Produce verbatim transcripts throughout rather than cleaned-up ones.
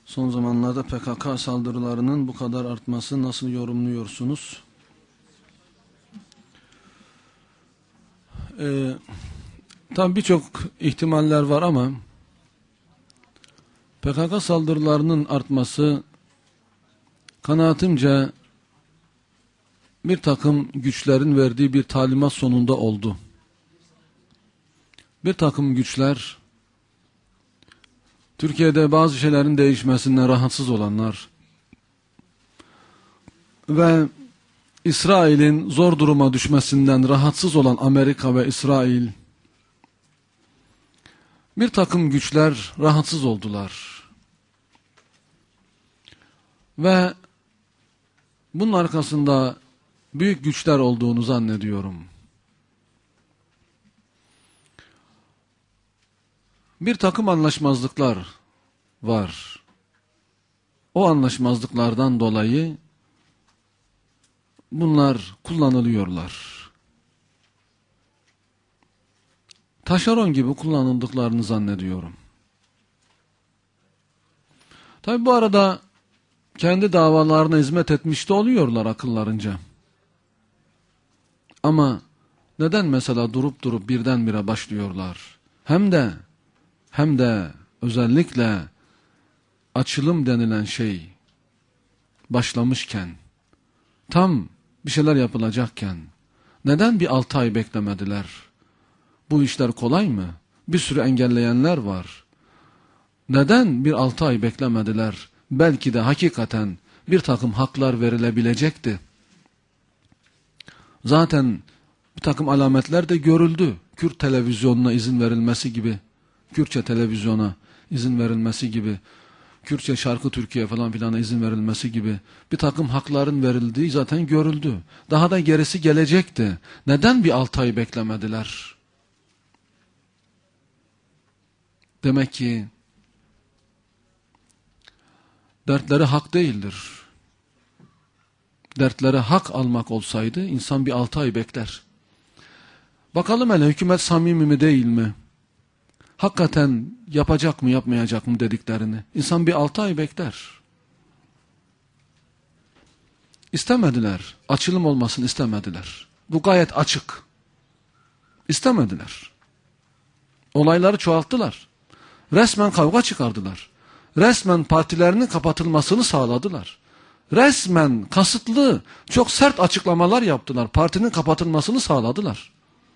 Son zamanlarda P K K saldırılarının bu kadar artması nasıl yorumluyorsunuz? Ee, tabii birçok ihtimaller var ama P K K saldırılarının artması kanaatimce bir takım güçlerin verdiği bir talimat sonunda oldu. Bir takım güçler, Türkiye'de bazı şeylerin değişmesinden rahatsız olanlar ve İsrail'in zor duruma düşmesinden rahatsız olan Amerika ve İsrail, bir takım güçler rahatsız oldular. Ve bunun arkasında büyük güçler olduğunu zannediyorum. Bir takım anlaşmazlıklar var. O anlaşmazlıklardan dolayı bunlar kullanılıyorlar. Taşeron gibi kullanıldıklarını zannediyorum. Tabi bu arada kendi davalarına hizmet etmiş de oluyorlar akıllarınca. Ama neden mesela durup durup birdenbire başlıyorlar? Hem de hem de özellikle açılım denilen şey başlamışken, tam bir şeyler yapılacakken neden bir altı ay beklemediler? Bu işler kolay mı? Bir sürü engelleyenler var. Neden bir altı ay beklemediler? Belki de hakikaten bir takım haklar verilebilecekti. Zaten bir takım alametler de görüldü. Kürt televizyonuna izin verilmesi gibi, Kürtçe televizyona izin verilmesi gibi, Kürtçe şarkı Türkiye falan filana izin verilmesi gibi bir takım hakların verildiği zaten görüldü. Daha da gerisi gelecekti. Neden bir altı ay beklemediler? Demek ki dertleri hak değildir. Dertleri hak almak olsaydı insan bir altı ay bekler. Bakalım hele hükümet samimi mi değil mi? Hakikaten yapacak mı yapmayacak mı dediklerini. İnsan bir altı ay bekler. İstemediler. Açılım olmasını istemediler. Bu gayet açık. İstemediler. Olayları çoğalttılar. Resmen kavga çıkardılar. Resmen partilerinin kapatılmasını sağladılar. Resmen kasıtlı, çok sert açıklamalar yaptılar. Partinin kapatılmasını sağladılar.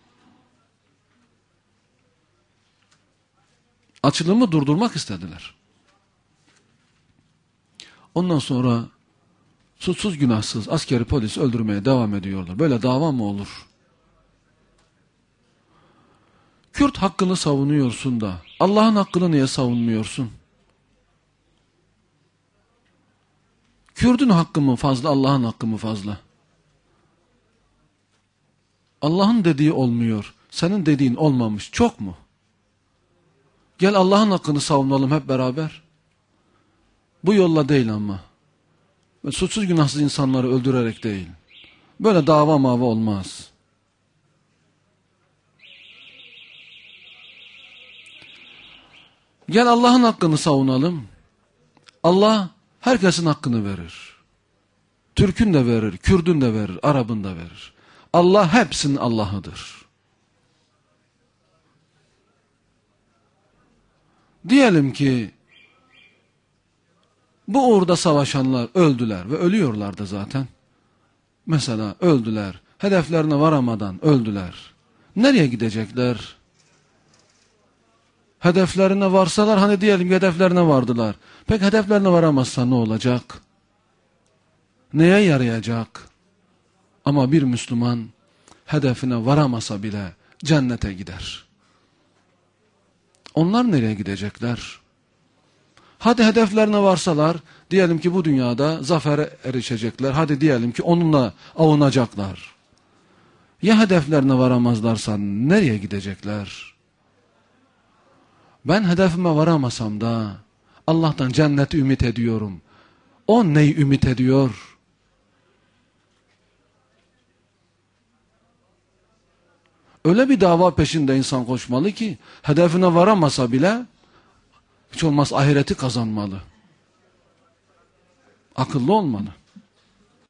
Açılımı durdurmak istediler. Ondan sonra suçsuz günahsız askeri polis öldürmeye devam ediyorlar. Böyle dava mı olur? Kürt hakkını savunuyorsun da Allah'ın hakkını niye savunmuyorsun? Kürt'ün hakkı mı fazla, Allah'ın hakkı mı fazla? Allah'ın dediği olmuyor, senin dediğin olmamış, çok mu? Gel Allah'ın hakkını savunalım hep beraber. Bu yolla değil ama. Ve suçsuz günahsız insanları öldürerek değil. Böyle dava mava olmaz. Gel Allah'ın hakkını savunalım. Allah herkesin hakkını verir. Türk'ün de verir, Kürd'ün de verir, Arap'ın da verir. Allah hepsinin Allah'ıdır. Diyelim ki bu uğurda savaşanlar öldüler ve ölüyorlar da zaten. Mesela öldüler, hedeflerine varamadan öldüler. Nereye gidecekler? Hedeflerine varsalar, hani diyelim ki hedeflerine vardılar. Peki hedeflerine varamazsa ne olacak? Neye yarayacak? Ama bir Müslüman hedefine varamasa bile cennete gider. Onlar nereye gidecekler? Hadi hedeflerine varsalar, diyelim ki bu dünyada zafere erişecekler. Hadi diyelim ki onunla avunacaklar. Ya hedeflerine varamazlarsa nereye gidecekler? Ben hedefime varamasam da Allah'tan cenneti ümit ediyorum. O neyi ümit ediyor? Öyle bir dava peşinde insan koşmalı ki hedefine varamasa bile hiç olmaz ahireti kazanmalı. Akıllı olmalı.